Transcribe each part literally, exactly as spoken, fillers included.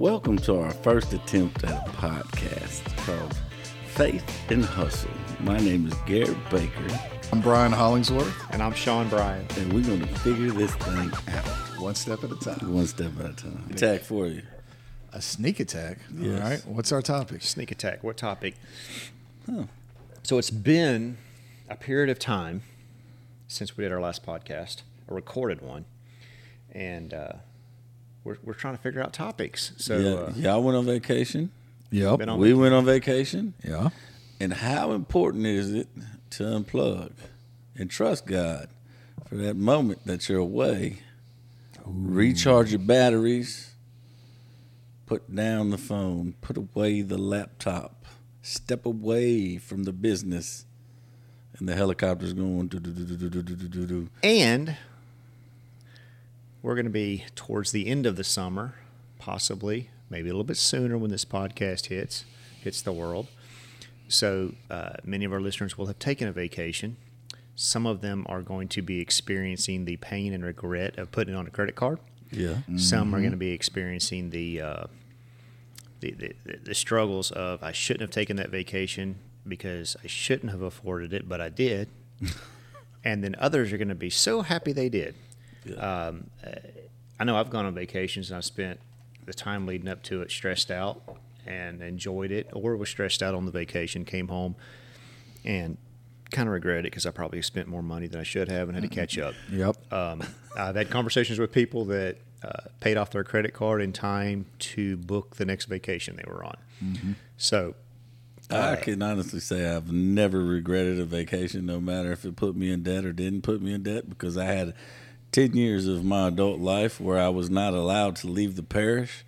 Welcome to our first attempt at a podcast called Faith and Hustle. My name is Garrett Baker. I'm Brian Hollingsworth. And I'm Sean Bryan. And we're going to figure this thing out. One step at a time. One step at a time. Attack for you. A sneak attack. Yes. All right. What's our topic? Sneak attack. What topic? Huh. So it's been a period of time since we did our last podcast, a recorded one, and uh, we're we're trying to figure out topics. So yeah, uh, y'all went on vacation. Yep. Been on We went on vacation. Yeah. And how important is it to unplug and trust God for that moment that you're away? Ooh. Recharge your batteries, put down the phone, put away the laptop, step away from the business, and the helicopter's going do do do do do do do do. And we're going to be towards the end of the summer, possibly, maybe a little bit sooner when this podcast hits hits the world. So uh, many of our listeners will have taken a vacation. Some of them are going to be experiencing the pain and regret of putting it on a credit card. Yeah. Mm-hmm. Some are going to be experiencing the, uh, the, the the struggles of I shouldn't have taken that vacation because I shouldn't have afforded it, but I did. And then others are going to be so happy they did. Yeah. Um, uh, I know I've gone on vacations and I've spent the time leading up to it stressed out and enjoyed it, or was stressed out on the vacation, came home and kind of regret it because I probably spent more money than I should have and had to catch up. Yep. Um, I've had conversations with people that uh, paid off their credit card in time to book the next vacation they were on. Mm-hmm. So uh, I can honestly say I've never regretted a vacation, no matter if it put me in debt or didn't put me in debt, because I had ten years of my adult life where I was not allowed to leave the parish.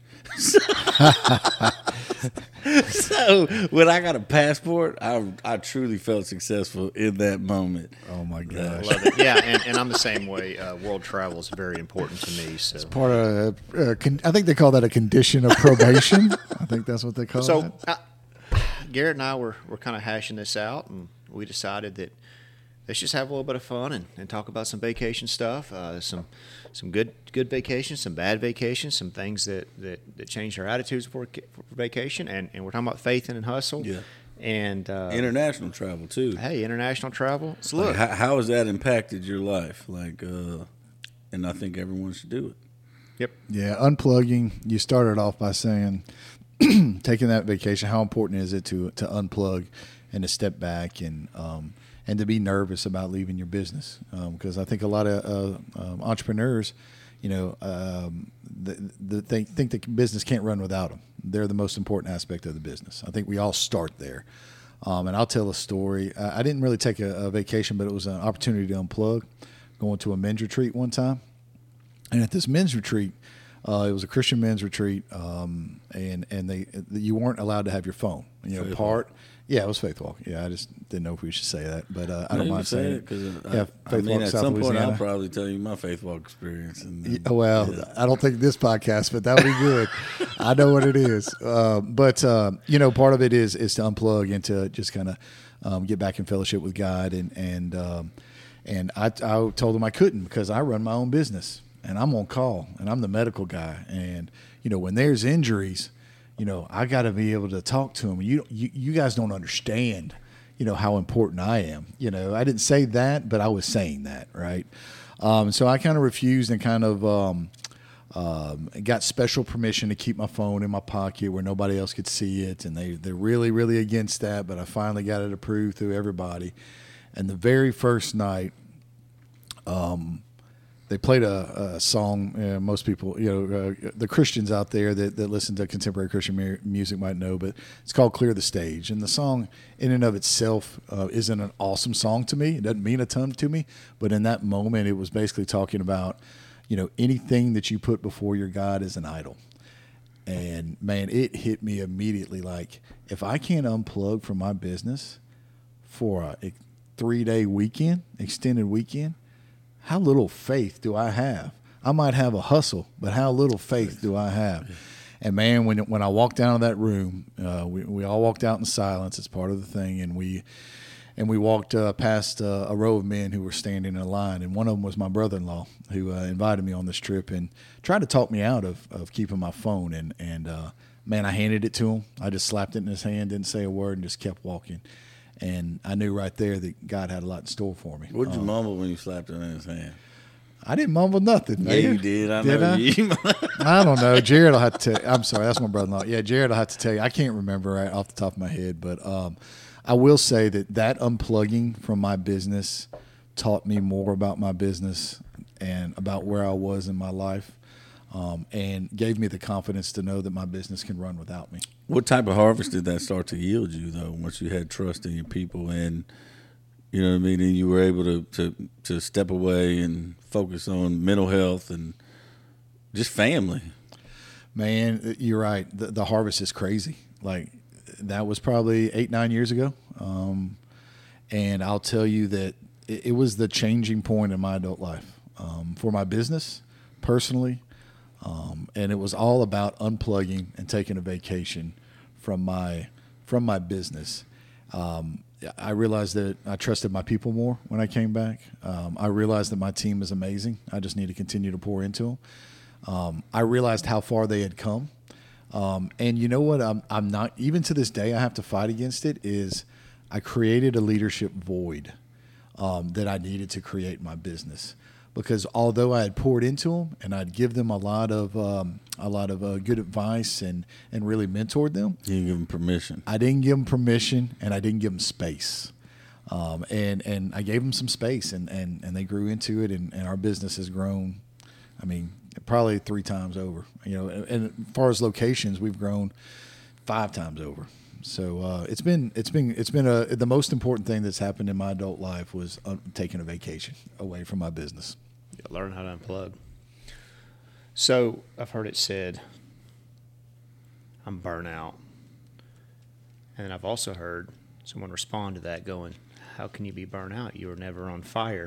So when I got a passport, I I truly felt successful in that moment. Oh my gosh! Love it. Yeah, and, and I'm the same way. Uh, world travel is very important to me. So it's part of. Uh, con- I think they call that a condition of probation. I think that's what they call so, that. So Garrett and I were were kind of hashing this out, and we decided that let's just have a little bit of fun and, and talk about some vacation stuff, uh, some some good good vacations, some bad vacations, some things that, that, that changed our attitudes for, for vacation, and, and we're talking about faith and hustle. Yeah. And uh, international travel too. Hey, international travel. So like look, how, how has that impacted your life? Like, uh, and I think everyone should do it. Yep. Yeah, unplugging. You started off by saying taking that vacation. How important is it to to unplug and to step back and um, and to be nervous about leaving your business, because um, I think a lot of uh, um, entrepreneurs, you know, um, the, the, they think the business can't run without them. They're the most important aspect of the business. I think we all start there. Um, and I'll tell a story. I, I didn't really take a, a vacation, but it was an opportunity to unplug, going to a men's retreat one time. And at this men's retreat, uh, it was a Christian men's retreat, um, and and they you weren't allowed to have your phone. You know, Faith part. Walk. Yeah, it was Faith Walk. Yeah, I just didn't know if we should say that, but uh, I No, don't you mind say saying it because yeah, I, I mean, Walk, at South some point Louisiana. I'll probably tell you my Faith Walk experience. And then, Yeah, well, yeah. I don't think this podcast, but that would be good. I know what it is, uh, but uh, you know, part of it is is to unplug and to just kind of um, get back in fellowship with God, and and um, and I, I told him I couldn't because I run my own business and I'm on call and I'm the medical guy, and you know, when there's injuries, you know, I got to be able to talk to them. You, you you guys don't understand, you know, how important I am. You know, I didn't say that, but I was saying that, right? Um, so I kind of refused and kind of um, um, got special permission to keep my phone in my pocket where nobody else could see it, and they they're really really against that. But I finally got it approved through everybody. And the very first night, um. They played a, a song. Uh, most people, you know, uh, the Christians out there that, that listen to contemporary Christian mu- music might know, but it's called "Clear the Stage." And the song, in and of itself, uh, isn't an awesome song to me. It doesn't mean a ton to me, but in that moment, it was basically talking about, you know, anything that you put before your God is an idol. And man, it hit me immediately. Like, if I can't unplug from my business for a, a three-day weekend, extended weekend, how little faith do I have? I might have a hustle, but how little faith do I have? And man, when when I walked down to that room, uh, we we all walked out in silence. It's part of the thing, and we and we walked uh, past uh, a row of men who were standing in a line, and one of them was my brother-in-law who uh, invited me on this trip and tried to talk me out of, of keeping my phone. And, and uh, man, I handed it to him. I just slapped it in his hand, didn't say a word, and just kept walking. And I knew right there that God had a lot in store for me. What'd you um, mumble when you slapped it in his hand? I didn't mumble nothing, man. Yeah, you did. I did know I? you. I don't know. Jared will have to tell you. I'm sorry, that's my brother-in-law. Yeah, Jared will have to tell you. I can't remember right off the top of my head, but um, I will say that that unplugging from my business taught me more about my business and about where I was in my life, um, and gave me the confidence to know that my business can run without me. What type of harvest did that start to yield you, though, once you had trust in your people and, you know what I mean, and you were able to, to, to step away and focus on mental health and just family? Man, you're right. The, the harvest is crazy. Like, that was probably eight, nine years ago. Um, and I'll tell you that it, it was the changing point in my adult life, um, for my business, personally. Um, and it was all about unplugging and taking a vacation from my, from my business. Um, I realized that I trusted my people more when I came back. Um, I realized that my team is amazing. I just need to continue to pour into them. Um, I realized how far they had come. Um, and you know what? I'm, I'm not, even to this day, I have to fight against it, is I created a leadership void um, that I needed to create in my business. Because although I had poured into them and I'd give them a lot of um, a lot of uh, good advice and, and really mentored them, You didn't give them permission. I didn't give them permission and I didn't give them space. Um, and, and I gave them some space and, and, and they grew into it, and, and our business has grown, I mean, probably three times over. You know, and, and as far as locations, we've grown five times over. So uh, it's been it's been it's been a the most important thing that's happened in my adult life was uh, taking a vacation away from my business. Learn how to unplug. So I've heard it said, I'm burnout. And then I've also heard someone respond to that going, how can you be burnt out? You were never on fire.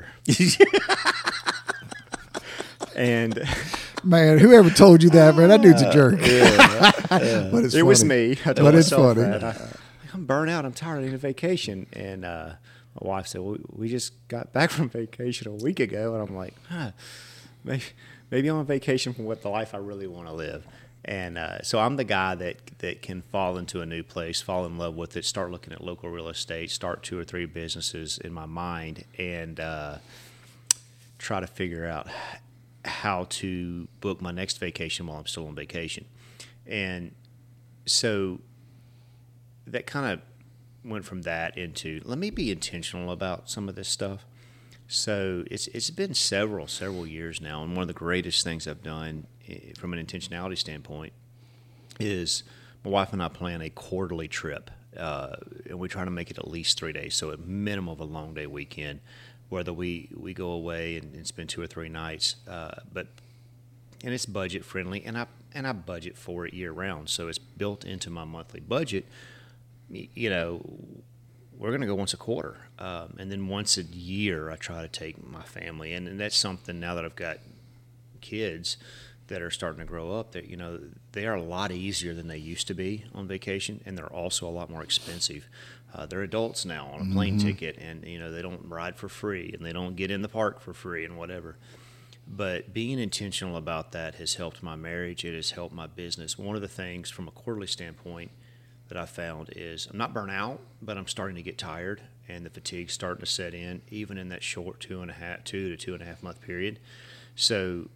And Man, whoever told you that, man, that dude's a jerk. Yeah, yeah. But it's it funny. was me. I told But it's myself funny. that. I, I'm burnt out. I'm tired. I need a vacation. And uh, my wife said, well, we just got back from vacation a week ago. And I'm like, huh, maybe, maybe I'm on vacation from what the life I really want to live. And uh, so I'm the guy that, that can fall into a new place, fall in love with it, start looking at local real estate, start two or three businesses in my mind, and uh, try to figure out how to book my next vacation while I'm still on vacation. And so that kind of went from that into, let me be intentional about some of this stuff. So it's it's been several, several years now, and one of the greatest things I've done from an intentionality standpoint is my wife and I plan a quarterly trip, uh, and we try to make it at least three days, so a minimum of a long day weekend, whether we, we go away and, and spend two or three nights, uh, but and it's budget friendly, and I and I budget for it year round, so it's built into my monthly budget. You know, we're going to go once a quarter, um, and then once a year I try to take my family, and, and that's something now that I've got kids that are starting to grow up, that, you know, they are a lot easier than they used to be on vacation, and they're also a lot more expensive. Uh, they're adults now on a plane mm-hmm. ticket, and, you know, they don't ride for free, and they don't get in the park for free and whatever. But being intentional about that has helped my marriage. It has helped my business. One of the things from a quarterly standpoint that I found is I'm not burnt out, but I'm starting to get tired, and the fatigue's starting to set in, even in that short two and a half, two to two and a half month period. So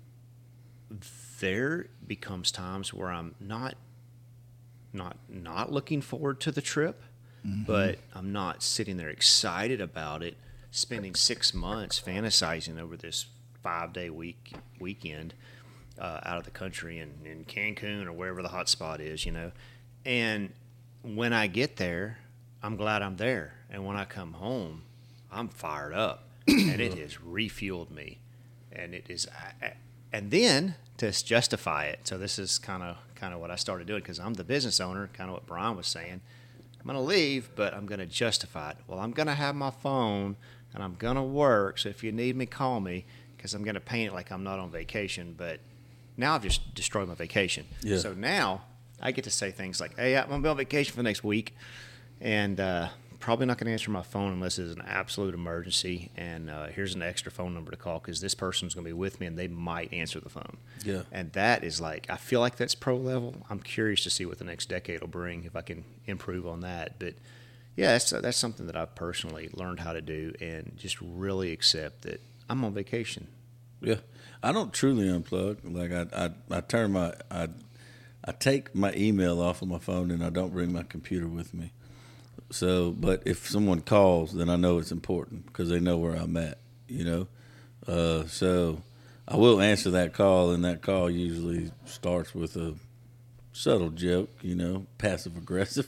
there becomes times where I'm not, not, not looking forward to the trip, mm-hmm. but I'm not sitting there excited about it, spending six months fantasizing over this five-day week weekend uh, out of the country in, in Cancun or wherever the hot spot is, you know. And when I get there, I'm glad I'm there. And when I come home, I'm fired up, and it has refueled me. And it is, and then to justify it. So this is kind of kind of what I started doing, because I'm the business owner, kind of what Brian was saying. I'm going to leave, but I'm going to justify it. Well, I'm going to have my phone, and I'm going to work. So if you need me, call me, because I'm going to paint it like I'm not on vacation. But now I've just destroyed my vacation. Yeah. So now I get to say things like, hey, I'm going to be on vacation for the next week, and uh, probably not going to answer my phone unless it's an absolute emergency. And uh, here's an extra phone number to call because this person's going to be with me and they might answer the phone. Yeah. And that is like, I feel like that's pro level. I'm curious to see what the next decade will bring if I can improve on that. But yeah, that's, that's something that I've personally learned how to do and just really accept that I'm on vacation. Yeah. I don't truly unplug. Like I, I, I turn my, I, I take my email off of my phone and I don't bring my computer with me. So, but if someone calls, then I know it's important because they know where I'm at, you know? Uh, so I will answer that call, and that call usually starts with a subtle joke, you know, passive aggressive.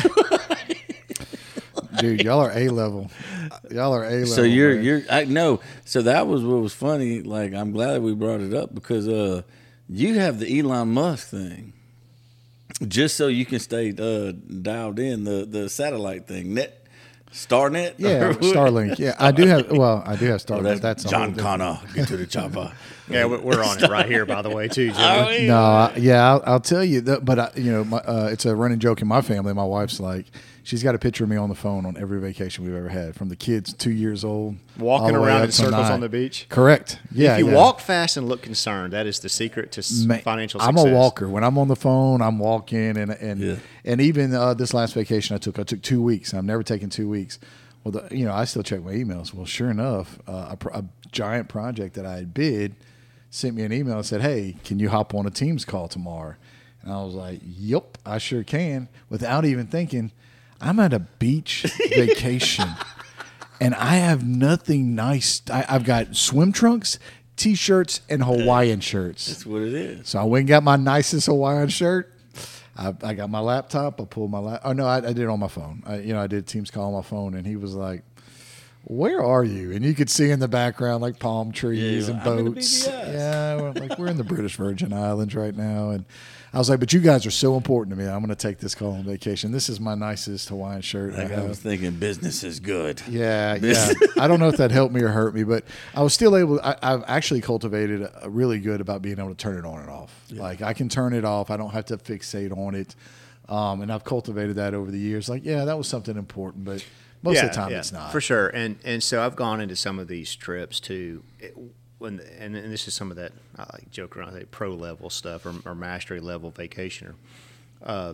Dude, y'all are A level. Y'all are A level. So you're, man. you're, I know. So that was what was funny. Like, I'm glad that we brought it up because uh, you have the Elon Musk thing. Just so you can stay uh, dialed in, the, the satellite thing, net, Starnet. Yeah, Starlink. Yeah, I do have. Well, I do have Starlink. Oh, that's, that's a John whole Connor. Get to the chopper. Yeah, we- we're on it right here, by the way, too, Jimmy. Oh, yeah. No, I, yeah, I'll, I'll tell you. That, but I, you know, my, uh, it's a running joke in my family. My wife's like, she's got a picture of me on the phone on every vacation we've ever had, from the kids two years old, all Walking the way around up in to circles nine. on the beach. Correct. Yeah. if you yeah. walk fast and look concerned, that is the secret to s- Man, financial I'm success. a walker. When I'm on the phone, I'm walking, and and Yeah. and even uh, this last vacation I took, I took two weeks. I've never taken two weeks. Well, the, you know, I still check my emails. Well, sure enough, uh, a, pro- a giant project that I had bid sent me an email and said, "Hey, can you hop on a Teams call tomorrow?" And I was like, "Yep, I sure can." Without even thinking, I'm at a beach vacation, and I have nothing nice. I, I've got swim trunks, T-shirts, and Hawaiian shirts. That's what it is. So I went and got my nicest Hawaiian shirt. I, I got my laptop. I pulled my lap. Oh no, I, I did it on my phone. I, you know, I did Teams call on my phone, and he was like, "Where are you?" And you could see in the background like palm trees Yeah, and I'm in the boats. B V S. Yeah, we're, like we're in the British Virgin Islands right now, and I was like, "But you guys are so important to me. I'm going to take this call on vacation. This is my nicest Hawaiian shirt I Like I have." was thinking, business is good. Yeah, yeah. I don't know if that helped me or hurt me, but I was still able. I, I've actually cultivated a, a really good about being able to turn it on and off. Like I can turn it off. I don't have to fixate on it, um, and I've cultivated that over the years. Like, yeah, that was something important, but most of the time it's not. for sure. And and so I've gone into some of these trips too. It, when and, and this is some of that I like joke around, I say pro level stuff or, or mastery level vacationer. Um,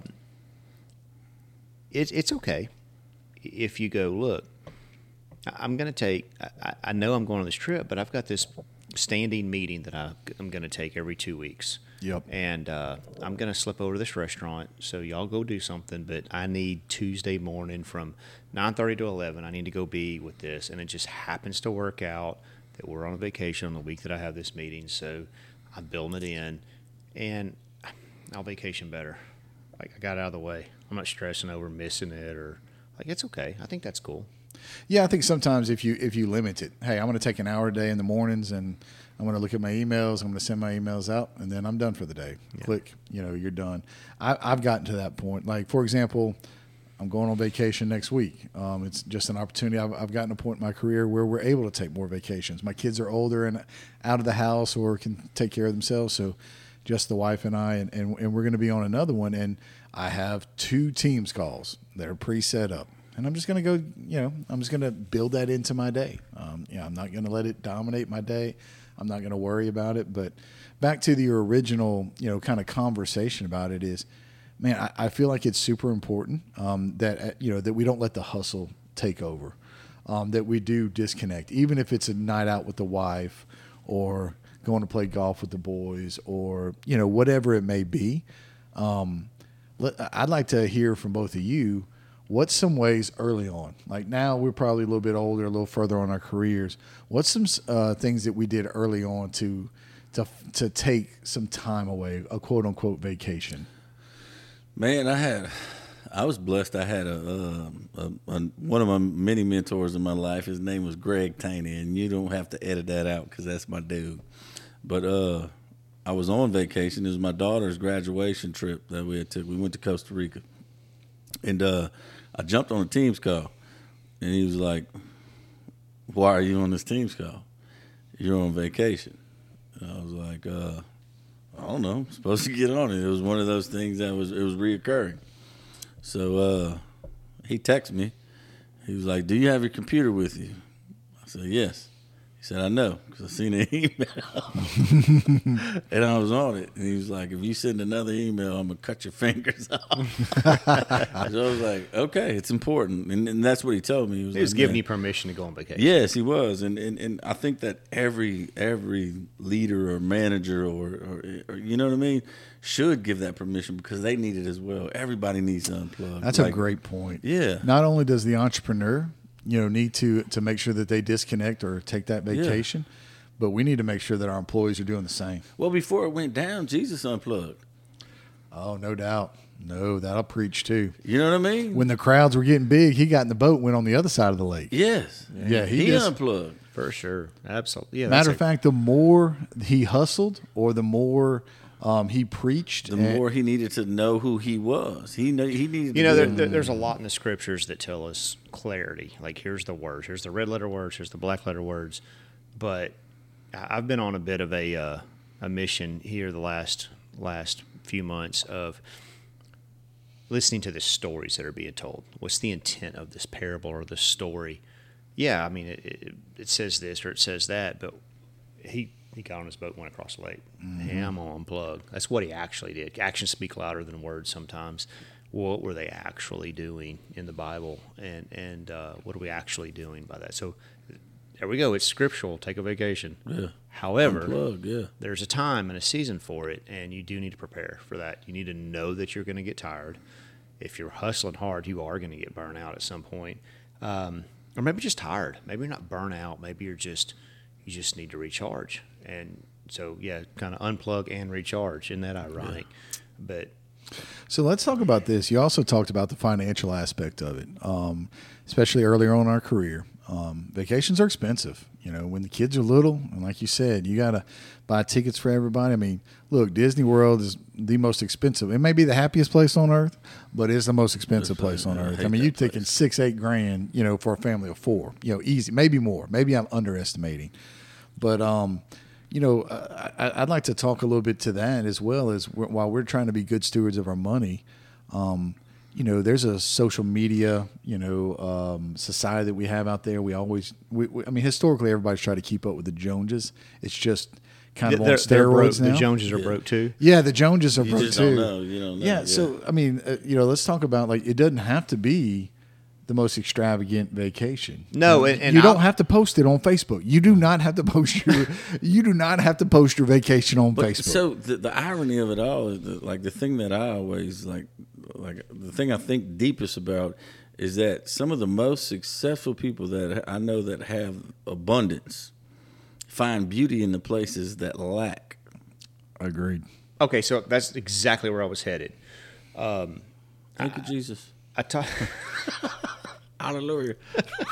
it's it's okay if you go, look, I'm going to take. I, I know I'm going on this trip, but I've got this standing meeting that I, I'm going to take every two weeks. Yep. And uh, I'm going to slip over to this restaurant, so y'all go do something. But I need Tuesday morning from nine thirty to eleven. I need to go be with this, and it just happens to work out that we're on a vacation on the week that I have this meeting. So I'm building it in, and I'll vacation better. Like I got out of the way. I'm not stressing over missing it or like it's okay. I think that's cool. Yeah, I think sometimes if you if you limit it, hey, I'm going to take an hour a day in the mornings, and I'm going to look at my emails. I'm going to send my emails out, and then I'm done for the day. Yeah. Click, you know, you're done. I, I've gotten to that point. Like for example, I'm going on vacation next week. Um, it's just an opportunity. I've, I've gotten to a point in my career where we're able to take more vacations. My kids are older and out of the house or can take care of themselves. So just the wife and I, and, and, and we're going to be on another one. And I have two Teams calls that are pre-set up. And I'm just going to go, you know, I'm just going to build that into my day. Um, you know, I'm not going to let it dominate my day. I'm not going to worry about it. But back to the original, you know, kind of conversation about it is, man, I, I feel like it's super important um, that, uh, you know, that we don't let the hustle take over, um, that we do disconnect, even if it's a night out with the wife or going to play golf with the boys or, you know, whatever it may be. Um, let, I'd like to hear from both of you. What's some ways early on? Like now we're probably a little bit older, a little further on our careers. What's some uh, things that we did early on to to to take some time away, a quote unquote vacation? Man, I had, I was blessed. I had a, uh, a, a one of my many mentors in my life. His name was Greg Taney, and you don't have to edit that out because that's my dude. But uh, I was on vacation. It was my daughter's graduation trip that we had took. We went to Costa Rica, and uh, I jumped on a Teams call, and he was like, "Why are you on this Teams call? You're on vacation." And I was like, uh, I don't know. I'm supposed to get on it. It was one of those things that was it was reoccurring. So uh, he texted me, He was like, "Do you have your computer with you?" I said, "Yes." He said, "I know, because I seen an email." And I was on it. And he was like, "If you send another email, I'm going to cut your fingers off." So I was like, okay, it's important. And, and that's what he told me. He was, He was like, giving "Man." you permission to go on vacation. Yes, he was. And, and and I think that every every leader or manager or, or, or you know what I mean, should give that permission because they need it as well. Everybody needs to unplug. That's Like, a great point. Yeah. Not only does the entrepreneur, you know, need to to make sure that they disconnect or take that vacation, yeah. but we need to make sure that our employees are doing the same. Well, before it went down, Jesus unplugged. Oh, no doubt. No, that'll preach too. You know what I mean? When the crowds were getting big, he got in the boat and went on the other side of the lake. Yes. Yeah, yeah he, he just, unplugged. For sure. Absolutely. Yeah, matter of a, fact, the more he hustled or the more um, he preached, the more he needed to know who he was. He knew, he needed. You to know, there, know. there, there's a lot in the scriptures that tell us clarity. Like, here's the words, here's the red letter words, here's the black letter words. But I've been on a bit of a uh, a mission here the last last few months of listening to the stories that are being told. What's the intent of this parable or this story? Yeah, I mean, it, it, it says this or it says that, but he he got on his boat and went across the lake. Mm-hmm. Hey, I'm going to unplug. That's what he actually did. Actions speak louder than words sometimes. What were they actually doing in the Bible, and, and uh, what are we actually doing by that? So there we go. It's scriptural. Take a vacation. Yeah. However, unplug, yeah. there's a time and a season for it, and you do need to prepare for that. You need to know that you're going to get tired. If you're hustling hard, you are going to get burnt out at some point. Um, or maybe just tired. Maybe you're not burnt out. Maybe you're just you just need to recharge. And so, yeah, kind of unplug and recharge. Isn't that ironic? Yeah. But so let's talk about this. You also talked about the financial aspect of it, um, especially earlier on in our career. Um, vacations are expensive. You know, when the kids are little, and like you said, you got to buy tickets for everybody. I mean, look, Disney World is the most expensive. It may be the happiest place on earth, but it's the most expensive place on earth. I mean, you're taking six, eight grand, you know, for a family of four, you know, easy, maybe more. Maybe I'm underestimating. But, um, you know, I, I'd like to talk a little bit to that as well as we're, while we're trying to be good stewards of our money, um, you know, there's a social media, you know, um, society that we have out there. We always, we, we, I mean, historically, everybody's tried to keep up with the Joneses. It's just kind of they're, on steroids now. The Joneses are yeah. broke too. Yeah, the Joneses are you broke just too. Don't know. You don't know. Yeah, yeah. so I mean, uh, you know, let's talk about like it doesn't have to be the most extravagant vacation. No, you, and, and you don't I'll, have to post it on Facebook. You do not have to post your you do not have to post your vacation on but, Facebook. So the, the irony of it all is that, like the thing that I always like, like the thing I think deepest about is that some of the most successful people that I know that have abundance find beauty in the places that lack. Agreed. Okay, so that's exactly where I was headed. Um, Thank you, Jesus. I taught. Hallelujah.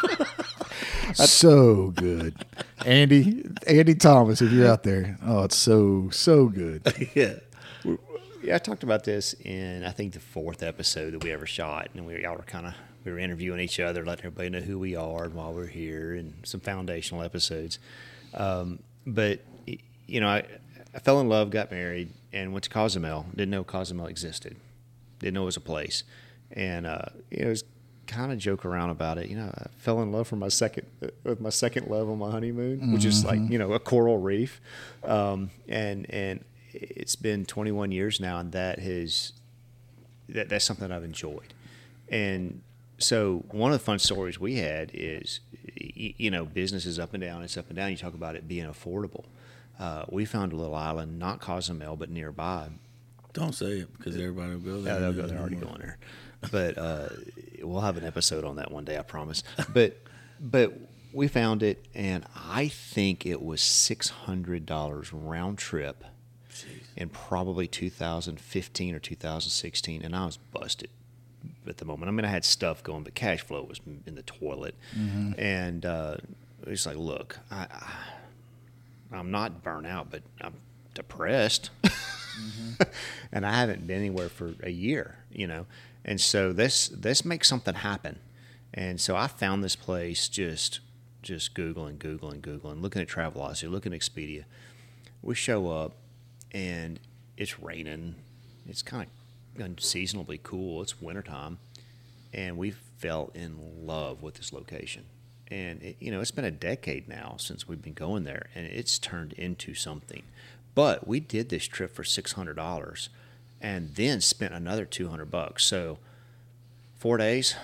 So good. Andy, Andy Thomas, if you're out there. Oh, it's so, so good. Yeah. Yeah, I talked about this in, I think, the fourth episode that we ever shot. And we all were kind of, we were interviewing each other, letting everybody know who we are and why we're here, and some foundational episodes. Um, but, you know, I, I fell in love, got married, and went to Cozumel. Didn't know Cozumel existed. Didn't know it was a place. And, uh, you know, it was kind of joke around about it. You know, I fell in love for my second with my second love on my honeymoon, mm-hmm. which is like, you know, a coral reef. Um, and and it's been twenty-one years now, and that has that that's something I've enjoyed. And so one of the fun stories we had is, you know, business is up and down. It's up and down. You talk about it being affordable. Uh, we found a little island, not Cozumel, but nearby. Don't say it because everybody will go there. Yeah, they'll go. They're already going there. But uh, we'll have an episode on that one day, I promise. But but we found it, and I think it was six hundred dollars round trip Jeez. in probably two thousand fifteen or two thousand sixteen, and I was busted at the moment. I mean, I had stuff going, but cash flow was in the toilet. Mm-hmm. And uh, it's like, look, I, I, I'm not burnt out, but I'm depressed. Mm-hmm. And I haven't been anywhere for a year, you know. And so this this makes something happen. And so I found this place just just Googling, Googling, Googling, looking at Travelocity, looking at Expedia. We show up, and it's raining. It's kind of unseasonably cool. It's wintertime. and we fell in love with this location. And, it, you know, it's been a decade now since we've been going there, and it's turned into something. But we did this trip for six hundred dollars and then spent another two hundred bucks. So four days,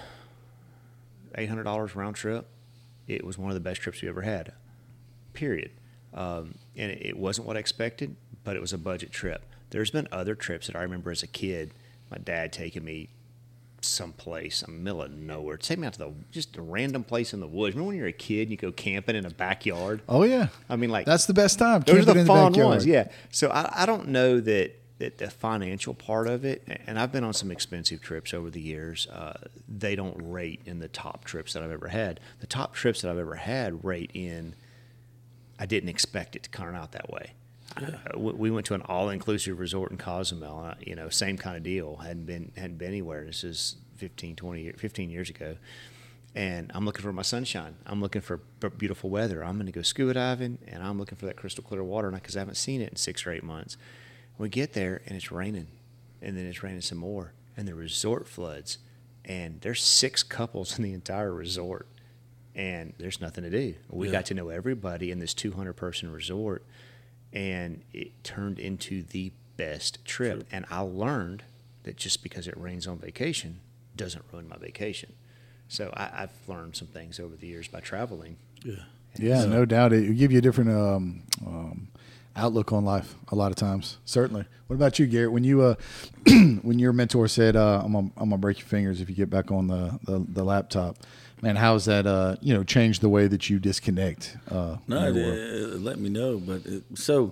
eight hundred dollars round trip. It was one of the best trips we ever had, period. Um, and it wasn't what I expected, but it was a budget trip. There's been other trips that I remember as a kid, my dad taking me someplace in the middle of nowhere. Take me out to the just a random place in the woods. Remember when you're a kid and you go camping in a backyard? Oh yeah. I mean, like that's the best time. Those are camping the in fun backyard. ones. Yeah. So I, I don't know that, that the financial part of it, and I've been on some expensive trips over the years. Uh, they don't rate in the top trips that I've ever had. The top trips that I've ever had rate in. I didn't expect it to turn out that way. Yeah. I, we went to an all-inclusive resort in Cozumel. Uh, you know, same kind of deal. Hadn't been hadn't been anywhere. This is fifteen, twenty, fifteen years ago. And I'm looking for my sunshine. I'm looking for b- beautiful weather. I'm going to go scuba diving, and I'm looking for that crystal clear water because I haven't seen it in six or eight months. We get there, and it's raining, and then it's raining some more, and the resort floods, and there's six couples in the entire resort, and there's nothing to do. We yeah. got to know everybody in this two hundred person resort, and it turned into the best trip. True. And I learned that just because it rains on vacation doesn't ruin my vacation. So I, I've learned some things over the years by traveling. Yeah, yeah, so, no doubt. It will give you a different um, um, outlook on life a lot of times. Certainly. What about you, Garrett? When you uh, when your mentor said, uh, "I'm gonna, I'm gonna break your fingers if you get back on the, the, the laptop," man, how has that uh, you know changed the way that you disconnect? Uh, no, it, it let me know. But it, so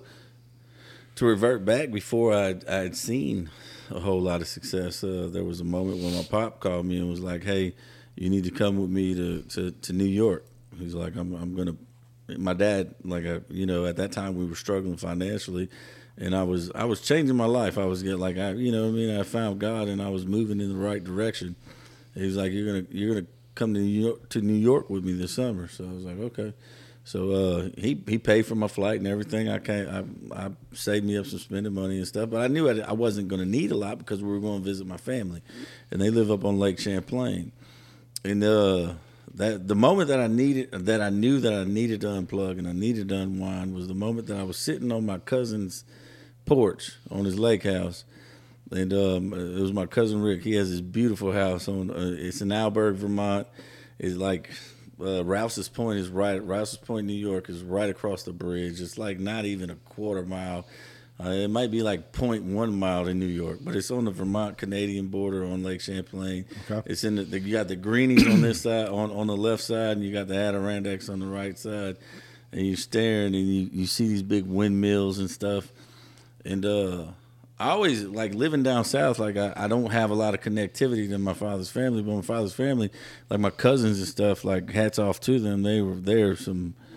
to revert back, before I I had seen a whole lot of success, uh, there was a moment when my pop called me and was like, "Hey, you need to come with me to, to, to New York." He's like, I'm I'm gonna. My dad, like, I, you know, at that time we were struggling financially, and I was I was changing my life. I was getting like I, you know, what I mean, I found God and I was moving in the right direction. And he was like, you're gonna you're gonna come to New York to New York with me this summer. So I was like, okay. So uh, he he paid for my flight and everything. I came, I I saved me up some spending money and stuff, but I knew I, I wasn't gonna need a lot because we were going to visit my family, and they live up on Lake Champlain. And uh, that the moment that I needed, that I knew that I needed to unplug and I needed to unwind was the moment that I was sitting on my cousin's porch on his lake house, and um, it was my cousin Rick. He has this beautiful house on. Uh, it's in Alberg, Vermont. It's like uh, Rouse's Point is right. Rouse's Point, New York, is right across the bridge. It's like not even a quarter mile. Uh, it might be like zero point one mile to New York, but it's on the Vermont-Canadian border on Lake Champlain. Okay. It's in the, the you got the Greenies on this side, on, on the left side, and you got the Adirondacks on the right side. And you're staring, and you, you see these big windmills and stuff. And uh, I always, like, living down south, like, I, I don't have a lot of connectivity to my father's family, but my father's family, like my cousins and stuff, like, hats off to them. They were there some –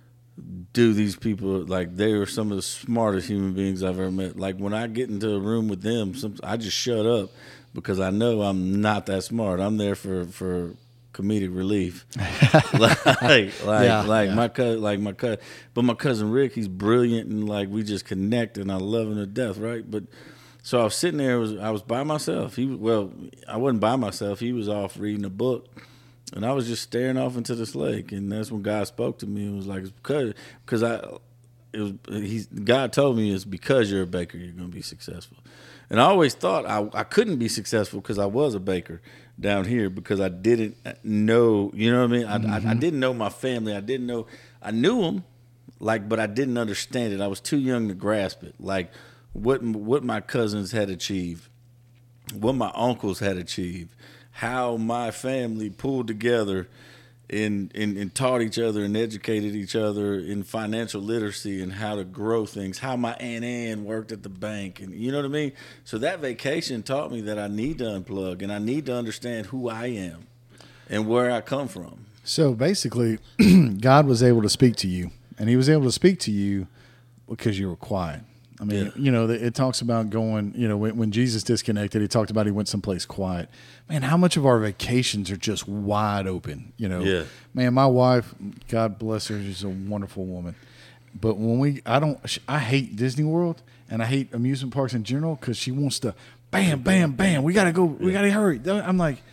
do these people, like, they were some of the smartest human beings I've ever met. Like, when I get into a room with them, some, I just shut up because I know I'm not that smart. I'm there for, for comedic relief. like, like, yeah, like yeah. my cousin, like my cousin, but my cousin Rick, he's brilliant and like we just connect and I love him to death, right? But so I was sitting there, was I was by myself. He well, I wasn't by myself. He was off reading a book. And I was just staring off into this lake, and that's when God spoke to me and was like, "It's because, because I, it was he's God told me it's because you're a baker, you're going to be successful." And I always thought I I couldn't be successful because I was a baker down here because I didn't know, you know what I mean? I, mm-hmm. I I didn't know my family. I didn't know I knew them, like, but I didn't understand it. I was too young to grasp it, like what what my cousins had achieved, what my uncles had achieved. How my family pulled together and, and, and taught each other and educated each other in financial literacy and how to grow things, how my Aunt Ann worked at the bank, and you know what I mean? So that vacation taught me that I need to unplug and I need to understand who I am and where I come from. So basically, God was able to speak to you, and he was able to speak to you because you were quiet. I mean, yeah. you know, it talks about going, you know, when, when Jesus disconnected, he talked about he went someplace quiet. Man, how much of our vacations are just wide open, you know? Yeah. Man, my wife, God bless her, she's a wonderful woman. But when we, I don't, I hate Disney World and I hate amusement parks in general because she wants to bam, bam, bam. We got to go, we got to hurry. I'm like,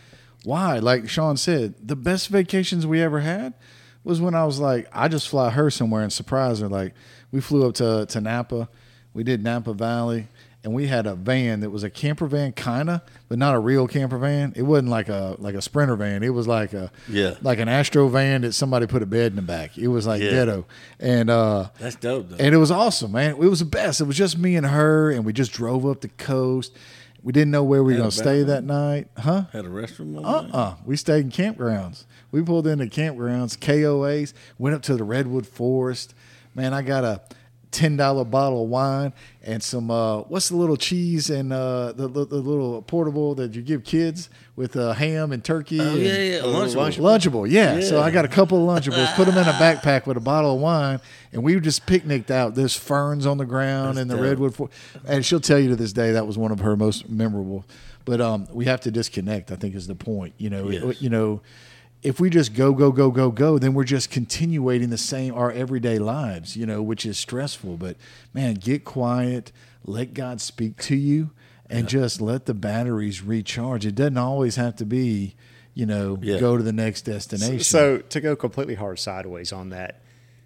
Why? Like Sean said, the best vacations we ever had was when I was like, I just fly her somewhere and surprise her. Like we flew up to, to Napa. We did Napa Valley. And we had a van that was a camper van, kind of, but not a real camper van. It wasn't like a like a Sprinter van. It was like a yeah. like an Astro van that somebody put a bed in the back. It was like yeah. ghetto. And uh, that's dope, though. And it was awesome, man. It was the best. It was just me and her, and we just drove up the coast. We didn't know where we were going to stay that night. Huh? Had a restroom on Uh-uh. We stayed in campgrounds. We pulled into campgrounds, K O As, went up to the Redwood Forest. Man, I got a ten dollar bottle of wine and some, uh, what's the little cheese and uh, the, the, the little portable that you give kids with uh, ham and turkey? Oh, and yeah, yeah. Lunchable. Lunchable, yeah. yeah. So I got a couple of Lunchables, put them in a backpack with a bottle of wine, and we just picnicked out. There's ferns on the ground That's in the dope. Redwood Forest. And she'll tell you to this day that was one of her most memorable. But um, we have to disconnect, I think, is the point. You know, Yes. you know, if we just go, go, go, go, go, then we're just continuating the same, our everyday lives, you know, which is stressful. But, man, get quiet, let God speak to you, and yeah. just let the batteries recharge. It doesn't always have to be, you know, yeah. go to the next destination. So, so to go completely hard sideways on that,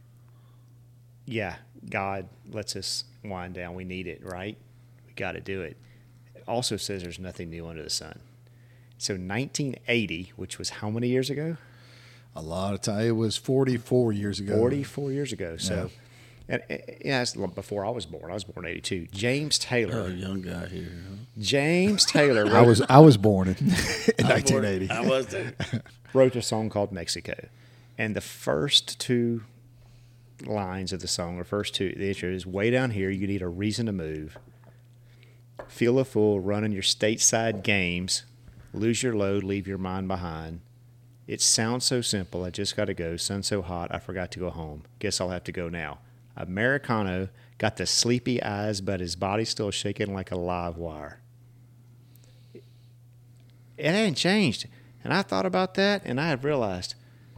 yeah, God lets us wind down. We need it, right? We got to do it. It also says there's nothing new under the sun. So nineteen eighty, which was how many years ago? A lot of time. It was forty-four years ago. forty-four years ago. So, yeah. and, and yeah, that's before I was born. I was born in eighty-two. James Taylor. Oh, young guy here. Huh? James Taylor. Wrote, I was I was born in, in nineteen eighty. I was there. Wrote a song called Mexico, and the first two lines of the song, or first two, the intro is, "Way down here, you need a reason to move. Feel a fool running your stateside games. Lose your load, leave your mind behind. It sounds so simple, I just got to go. Sun so hot, I forgot to go home. Guess I'll have to go now. Americano got the sleepy eyes, but his body's still shaking like a live wire." It ain't changed. And I thought about that, and I have realized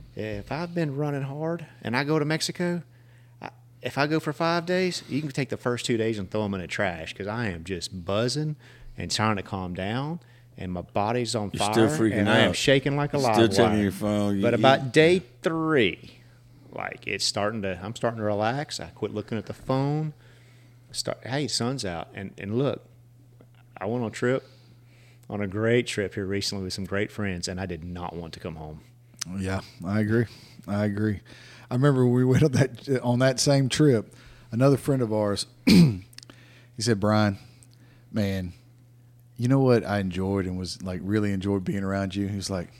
if I've been running hard and I go to Mexico, I, if I go for five days, you can take the first two days and throw them in the trash because I am just buzzing and trying to calm down. And my body's on You're fire, still freaking and out. I am shaking like a You're live still wire. checking your phone. You, but you, about day three, like it's starting to, I'm starting to relax. I quit looking at the phone. Start, hey, sun's out, and and look, I went on a trip, on a great trip here recently with some great friends, and I did not want to come home. Yeah, I agree. I agree. I remember we went on that on that same trip. Another friend of ours, he said, "Brian, man, you know what I enjoyed and was like really enjoyed being around you?" He was like,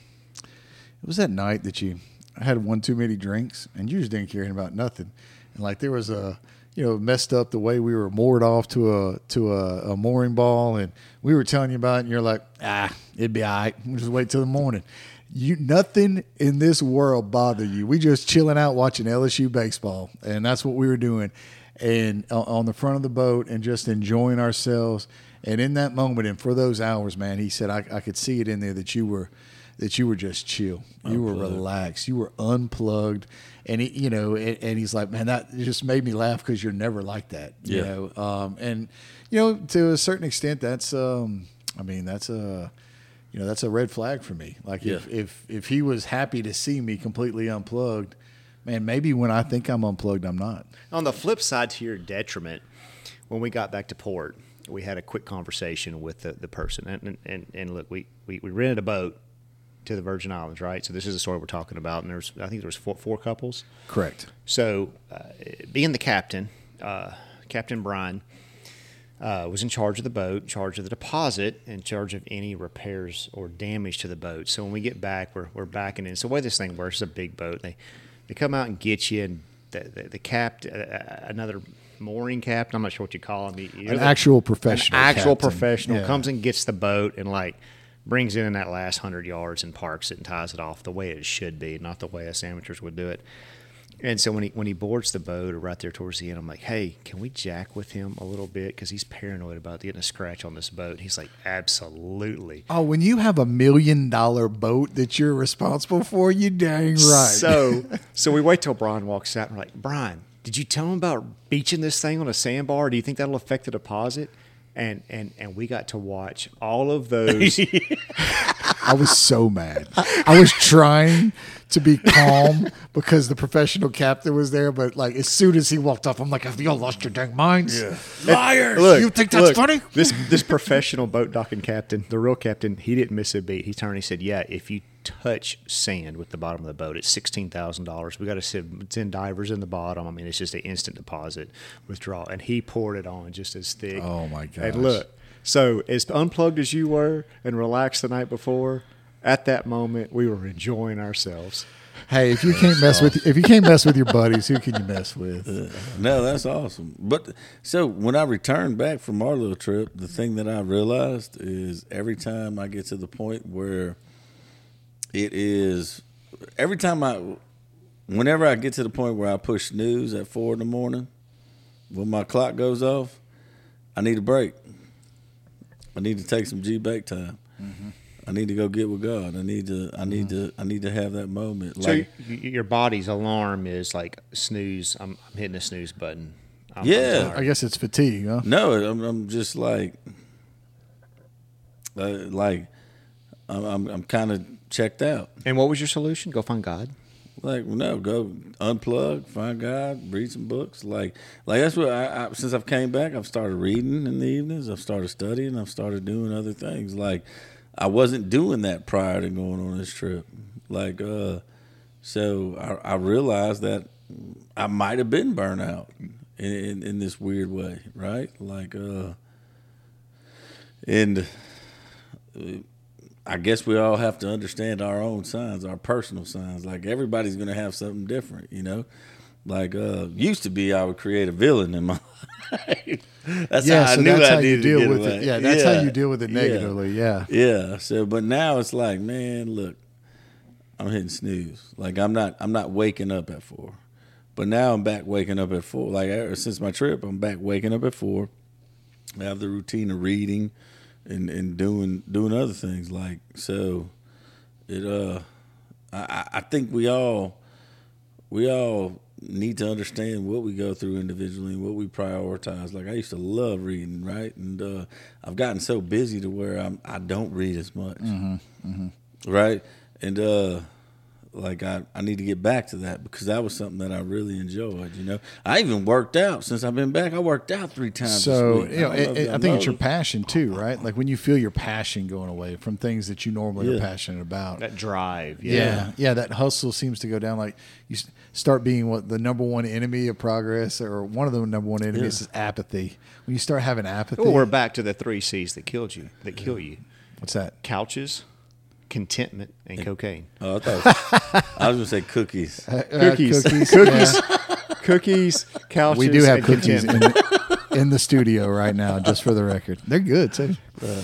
"It was that night that you had one too many drinks and you just didn't care about nothing. And like there was a, you know, messed up the way we were moored off to a to a, a mooring ball, and we were telling you about it, and you're like, ah, it'd be all right. We'll just wait till the morning." You nothing in this world bothered you. We just chilling out watching L S U baseball, and that's what we were doing, and on the front of the boat and just enjoying ourselves. And in that moment, and for those hours, man, he said, I, I could see it in there that you were, that you were just chill. You unplugged. Were relaxed. You were unplugged. And he, you know, and, and he's like, man, that just made me laugh because you're never like that. You yeah. know, um, and you know, to a certain extent, that's, um, I mean, that's a, you know, that's a red flag for me. Like yeah. if, if if he was happy to see me completely unplugged, man, maybe when I think I'm unplugged, I'm not. On the flip side, to your detriment, when we got back to port, we had a quick conversation with the, the person. And, and, and look, we, we, we rented a boat to the Virgin Islands, right? So this is the story we're talking about. And there's, I think there was four, four couples. Correct. So uh, being the captain, uh, Captain Brian, uh, was in charge of the boat, in charge of the deposit, in charge of any repairs or damage to the boat. So when we get back, we're, we're backing in. So the way this thing works, it's a big boat. They, they come out and get you, and the, the, the cap, uh, another mooring captain, I'm not sure what you call him. An the, actual professional. An actual captain. professional yeah. comes and gets the boat and like brings it in that last hundred yards and parks it and ties it off the way it should be, not the way us amateurs would do it. And so when he when he boards the boat or right there towards the end, I'm like, hey, can we jack with him a little bit? Because he's paranoid about getting a scratch on this boat. He's like, absolutely. Oh, when you have a million dollar boat that you're responsible for, you dang right. So so we wait till Brian walks out and we're like, Brian, did you tell him about beaching this thing on a sandbar? Do you think that'll affect the deposit? And, and and we got to watch all of those. I was so mad. I was trying to be calm because the professional captain was there, but like as soon as he walked off, I'm like, "Have y'all lost your dang minds? Yeah. Liars! Look, You think that's look, funny?" This this professional boat docking captain, the real captain, he didn't miss a beat. He turned and he said, "Yeah, if you touch sand with the bottom of the boat, it's sixteen thousand dollars. We got to send ten divers in the bottom. I mean, it's just an instant deposit withdrawal." And he poured it on just as thick. Oh, my gosh. And look, so as unplugged as you were and relaxed the night before, at that moment we were enjoying ourselves. Hey, if you can't mess with if you can't mess with your buddies, who can you mess with? Uh, no, that's awesome. But so when I returned back from our little trip, the thing that I realized is every time I get to the point where it is, every time I, whenever I get to the point where I push snooze at four in the morning, when my clock goes off, I need a break. I need to take some G-Bake time. Mm-hmm. I need to go get with God. I need to. I need mm-hmm. to. I need to have that moment. So like, y- your body's alarm is like snooze. I'm, I'm hitting the snooze button. I'm, yeah, I'm I guess it's fatigue, huh? No, I'm, I'm just like, uh, like, I'm, I'm, I'm kind of checked out. And what was your solution? Go find God. Like, no, go unplug, find God, read some books. Like, like that's what I, I since I've came back, I've started reading in the evenings. I've started studying. I've started doing other things. Like, I wasn't doing that prior to going on this trip. Like, uh, so I, I realized that I might have been burnt out in, in, in this weird way, right? Like, uh, and I guess we all have to understand our own signs, our personal signs. Like, everybody's going to have something different, you know? Like, uh, used to be I would create a villain in my life. That's yeah, how I so knew that's I how you needed deal to get with away. it. Yeah, that's yeah. how you deal with it negatively. Yeah. yeah. So, but now it's like, man, look, I'm hitting snooze. Like, I'm not, I'm not waking up at four. But now I'm back waking up at four. Like, ever since my trip, I'm back waking up at four. I have the routine of reading and, and doing doing other things. Like, so it uh, I I think we all we all. need to understand what we go through individually and what we prioritize. Like, I used to love reading, right? And uh, I've gotten so busy to where I'm, I don't read as much, Mm-hmm, mm-hmm. right? And uh, like I, I need to get back to that because that was something that I really enjoyed. You know, I even worked out since I've been back. I worked out three times. So this week. you know, I, it, it, I think it's your know. passion too, right? Like when you feel your passion going away from things that you normally Yeah. are passionate about. That drive. Yeah. Yeah, yeah, that hustle seems to go down. Like you s- start being what the number one enemy of progress, or one of the number one enemies Yeah. is apathy. When you start having apathy, Well, we're back to the three C's that killed you. That kill you: what's that? couches, contentment, and cocaine. Oh, I thought I was gonna say cookies. Uh, uh, Cookies. cookies, Cookies. yeah. Cookies, couches. We do have and cookies in contentment. the, in the studio right now, just for the record. They're good too. Uh,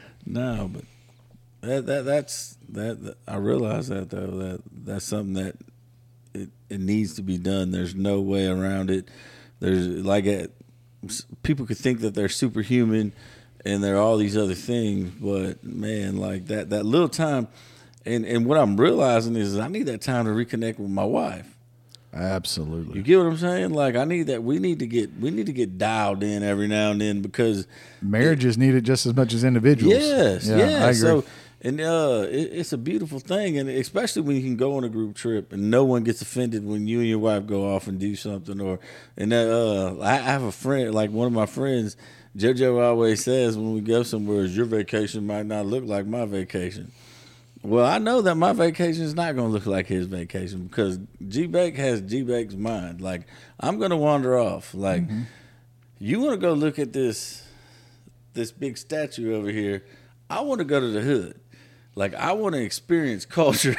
no, but that that that's that, that. I realize that though that that's something that it it needs to be done. There's no way around it. There's like a, people could think that they're superhuman and they're all these other things, but man, like that that little time, and and what I'm realizing is I need that time to reconnect with my wife. Absolutely. You get what I'm saying? Like I need that. We need to get we need to get dialed in every now and then because Marriages need it just as much as individuals. Yes, yeah, yes. I agree. So, and uh, it, it's a beautiful thing, and especially when you can go on a group trip and no one gets offended when you and your wife go off and do something. Or, and uh, I have a friend, like one of my friends, JoJo always says when we go somewhere, your vacation might not look like my vacation. Well, I know that my vacation is not going to look like his vacation because G-Bake has G-Bake's mind. Like, I'm going to wander off. Like, mm-hmm. you want to go look at this this big statue over here. I want to go to the hood. Like, I want to experience culture.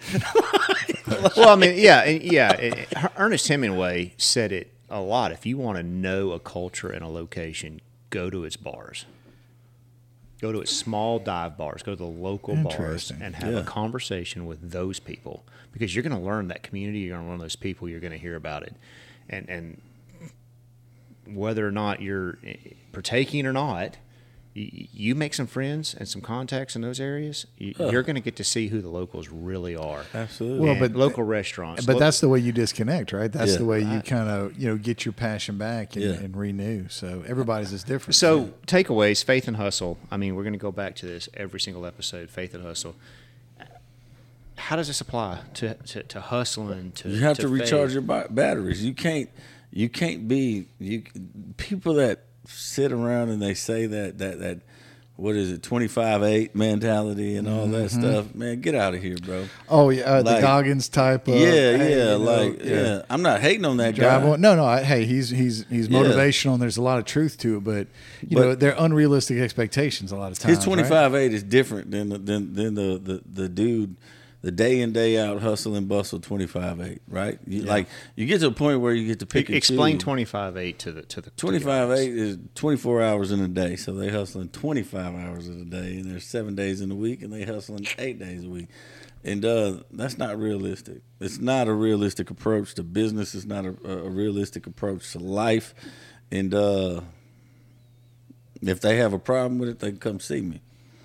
Well, I mean, yeah, and yeah. It, Ernest Hemingway said it a lot. If you want to know a culture and a location, go to its bars. Go to its small dive bars. Go to the local bars and have Yeah. a conversation with those people because you're going to learn that community. You're going to learn those people. You're going to hear about it, and and whether or not you're partaking or not, you, you make some friends and some contacts in those areas, you, uh, you're going to get to see who the locals really are. Absolutely. Well, but local restaurants. But that's the way you disconnect, right? That's yeah, the way right. you kind of, you know, get your passion back and, yeah. and renew. So everybody's is different. So takeaways, faith and hustle. I mean, we're going to go back to this every single episode, faith and hustle. How does this apply to, to, to hustling? To you have to, to recharge faith? your ba- batteries. You can't. You can't be you people that sit around and they say that that that what is it twenty-five eight mentality and all that Mm-hmm. stuff. Man, get out of here, bro. Oh yeah, uh, Like- the Goggins type. Of, yeah, hey, yeah, you know, like yeah. I'm not hating on that Drive guy. on. No, no. I, hey, he's he's he's Yeah. motivational, and there's a lot of truth to it. But you But- know, they're unrealistic expectations a lot of times. His twenty-five eight is different than the, than than the, the the dude, the day in day out hustle and bustle twenty-five eight. Right? You, Like you get to a point where you get to pick and Explain choose. twenty-five eight to the to the twenty-five to the eight is twenty-four hours in a day, so they hustling twenty-five hours in a day, and there's seven days in a week, and they hustling eight days a week, and uh, that's not realistic. It's not a realistic approach to business. It's not a, a realistic approach to life, and uh, if they have a problem with it, they can come see me.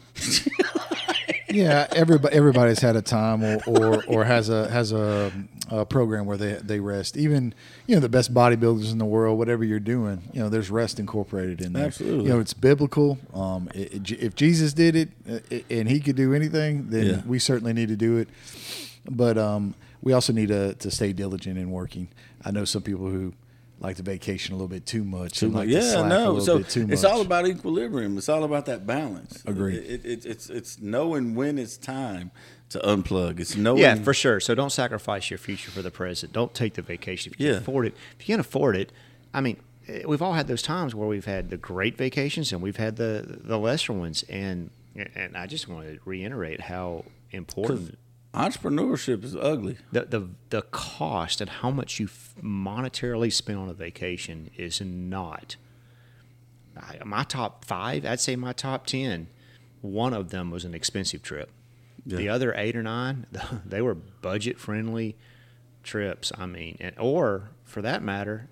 Yeah, everybody everybody's had a time or, or, or has a has a, a program where they they rest. Even you know the best bodybuilders in the world, whatever you're doing, you know there's rest incorporated in there. Absolutely. You know it's biblical. Um, it, it, if Jesus did it uh, and he could do anything, then Yeah. we certainly need to do it. But um, we also need to to stay diligent in working. I know some people who like to vacation a little bit too much. Too and much. like to Yeah, slack a no. little So bit too it's much. all about equilibrium. It's all about that balance. Agreed. It, it, it's it's knowing when it's time to unplug. It's knowing. Yeah, for sure. So don't sacrifice your future for the present. Don't take the vacation if you Yeah. can afford it. If you can't afford it, I mean, eh, we've all had those times where we've had the great vacations and we've had the the lesser ones, and and I just want to reiterate how important Entrepreneurship is ugly. the the the cost and how much you f- monetarily spend on a vacation is not. I, my top five, I'd say my top ten. One of them was an expensive trip. Yeah. The other eight or nine, they were budget friendly trips. I mean, and, or for that matter,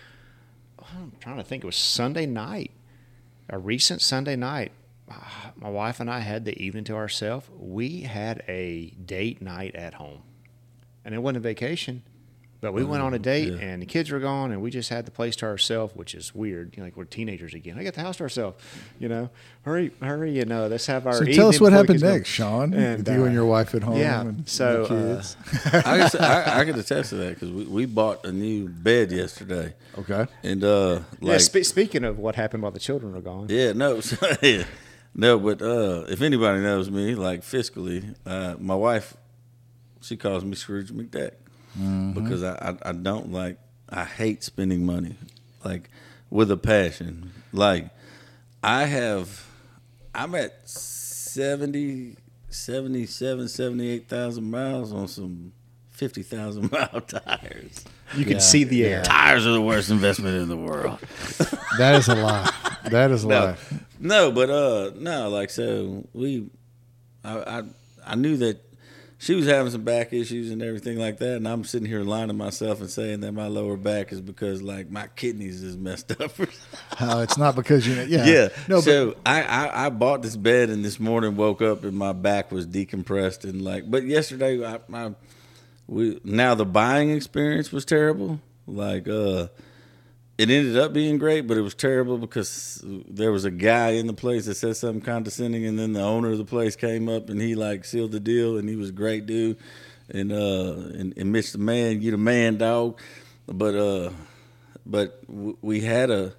I'm trying to think. It was Sunday night, a recent Sunday night. My wife and I had the evening to ourselves. We had a date night at home, and it wasn't a vacation, but we went on a date, yeah. and the kids were gone, and we just had the place to ourselves, which is weird. You know, like we're teenagers again. I got the house to ourselves. You know, hurry, hurry, you know, let's have our. So evening tell us what before the happened kids go. next, Sean. And, with you uh, and your wife at home. yeah, And so, the kids. I can, say- I, I can attest to that because we, we bought a new bed yesterday, Okay. and uh, Yeah, like spe- speaking of what happened while the children were gone. yeah, no, so, yeah, no, but uh, if anybody knows me, like fiscally, uh, my wife, she calls me Scrooge McDuck because I, I I don't like I hate spending money, like with a passion. Like I have, I'm at seventy, seventy-seven, seventy-eight thousand miles on some fifty thousand mile tires. You can Yeah, see the yeah. air. Tires are the worst investment in the world. That is a lie. That is a No, lie. no, but uh, no, like so we, I, I, I knew that she was having some back issues and everything like that, and I'm sitting here lying to myself and saying that my lower back is because like my kidneys is messed up. Uh, it's not because you know. Yeah. yeah. No, so I, I, I bought this bed, and this morning woke up and my back was decompressed and like. But yesterday, I, I we now the buying experience was terrible. Like uh, it ended up being great, but it was terrible because there was a guy in the place that said something condescending, and then the owner of the place came up and he like sealed the deal, and he was a great dude, and uh, and, and Mitch the man, you the man, dog. But uh, but w- we had a.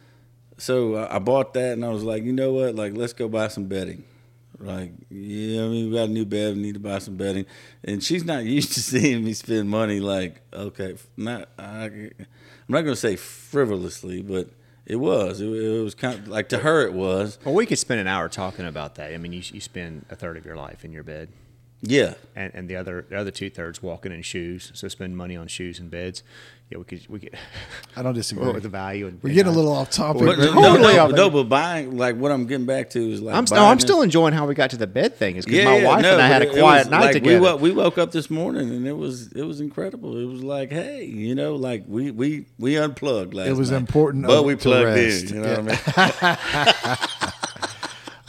So I bought that, and I was like, you know what? Like, let's go buy some bedding. Like, yeah, I mean, we got a new bed. We need to buy some bedding. And she's not used to seeing me spend money. Like, okay, not. I, I'm not going to say frivolously, but it was. It, it was kind of like to her. It was. Well, we could spend an hour talking about that. I mean, you you spend a third of your life in your bed, Yeah. and and the other the other two thirds walking in shoes. So spend money on shoes and beds. Yeah, we could we could. I don't disagree. What with the value? And, We're and getting a not- little off topic. But, but- no, Totally no, off it. no, but buying, like, what I'm getting back to is like. I'm st- buying no, I'm this- still enjoying how we got to the bed thing. Is because Yeah, my yeah, wife no, and I had but a it quiet was night like, together. We, wo- we woke up this morning and it was it was incredible. It was like, hey, you know, like we we we unplugged last It was night, important but of- we to plugged rest. in. You know what I mean?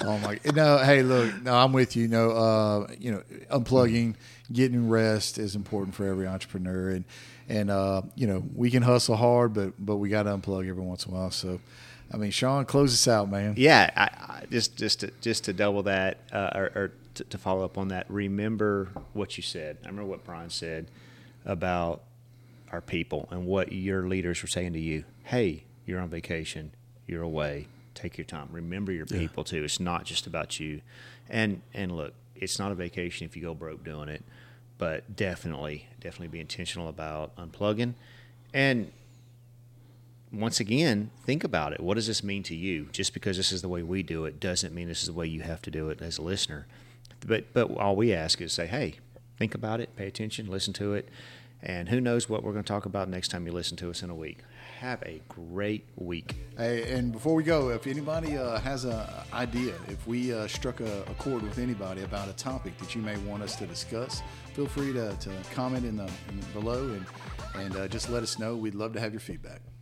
Oh my! No, hey, look, no, I'm with you. No, uh, you know, unplugging, getting rest is important for every entrepreneur, and and uh, you know, we can hustle hard, but but we got to unplug every once in a while. So, I mean, Sean, close us out, man. Yeah, I, I, just just to, just to double that, uh, or, or to, to follow up on that. Remember what you said. I remember what Brian said about our people and what your leaders were saying to you. Hey, you're on vacation. You're away. Take your time. Remember your people yeah. too. It's not just about you. And and look, it's not a vacation if you go broke doing it, but definitely, definitely be intentional about unplugging. And once again, think about it. What does this mean to you? Just because this is the way we do it doesn't mean this is the way you have to do it as a listener. But but all we ask is say, hey, think about it, pay attention, listen to it, and who knows what we're going to talk about next time you listen to us in a week. Have a great week. Hey, and before we go, if anybody uh, has an idea, if we uh, struck a, a chord with anybody about a topic that you may want us to discuss, feel free to, to comment in the in below and, and uh, just let us know. We'd love to have your feedback.